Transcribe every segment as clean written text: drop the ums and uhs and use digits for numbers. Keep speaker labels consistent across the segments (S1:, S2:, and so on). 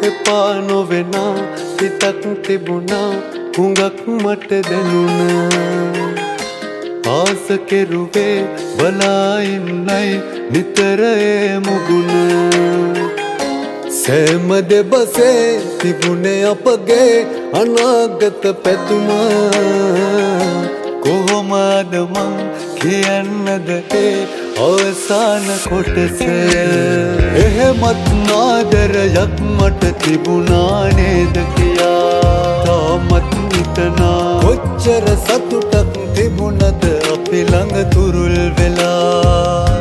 S1: එපා නොවෙනා හිතක් තිබුණා හුඟක් මට දැනුණා ආස කෙරුවේ බලා ඉන්නයි නිතර ඒ මුගුණ සෑම දෙබසේ තිබුණේ අපගේ අනාගත පැතුම කොහොමද මං කියන්නද ඒ අවසාන කොටස එහෙමත් නාදරයක් මට තිබුණා නේද කියා තාමත් හිතනා කොච්චර සතුටක් තිබුණද අපි ළඟ තුරුල් වෙලා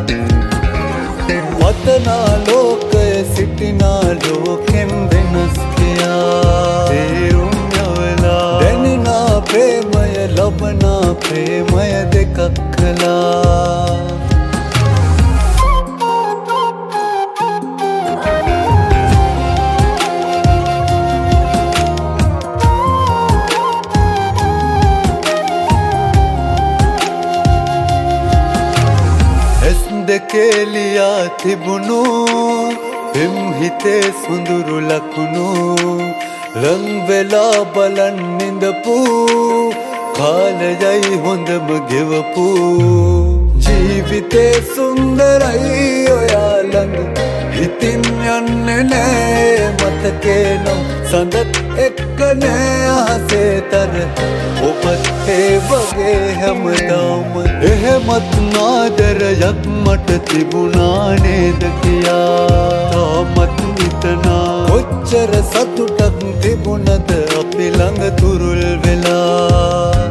S1: වතනා ලෝකයේ සිටිනා ලෝකෙන් වෙනස් කියා තේරුම් යවලා දැනෙනා ප්‍රේමය ලබනා ප්‍රේමය දෙකක් කළා දෙකේ ලියා තිබුණු පෙම් හිතේ සුඳුරු ලකුණු ලං වෙලා බලන් නිඳපු කාලයයි හොඳම ගෙවපු ජීවිතේ සුන්දරයි ඔයා ළඟ හිතින් යන්නේ නෑ මතකේ නම් සඳත් එක්ක නෑ අහසේ තර ඔබත් ඒ වගේ හැමදාම එහෙමත් නාදරයක් මට තිබුණා නේද කියා තාමත් හිතනා කොච්චර සතුටක් තිබුණද අපි ළඟ තුරුල් වෙලා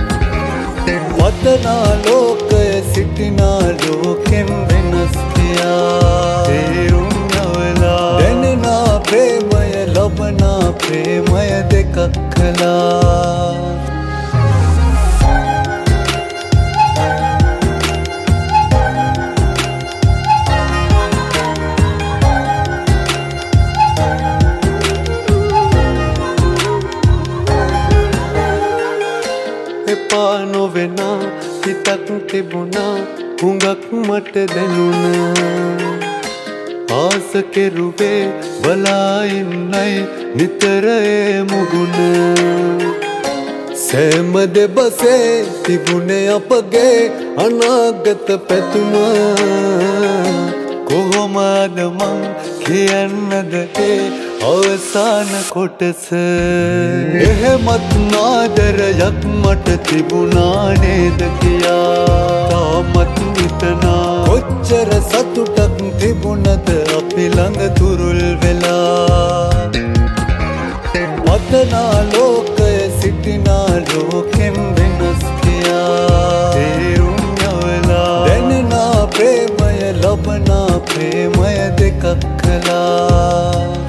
S1: වතනා ලෝකයේ සිටිනා ලෝකෙන් වෙනස් කියා තේරුම් යවලා දැනෙනා ප්‍රේමය ලබනා ප්‍රේමය දෙකක් කළා එපා නොවෙනා හිතක් තිබුණා හුඟක් මට දැනුණා ආස කෙරුවේ බලා ඉන්නයි නිතර ඒ මුගුණ සෑම දෙබසේ තිබුණේ අපගේ අනාගත පැතුම කොහොමද මං කියන්නද ඒ අවසාන කොටස එහෙමත් නාදරයක් මට තිබුණා නේද කියා තාමත් හිතනා කොච්චර සතුටක් තිබුණද අපි ළඟ තුරුල් වෙලා වතනා ලෝකයේ සිටිනා ලෝකෙන් වෙනස් කියා තේරුම් යවලා දැනෙනා ප්‍රේමය ලබනා ප්‍රේමය දෙකක් කළා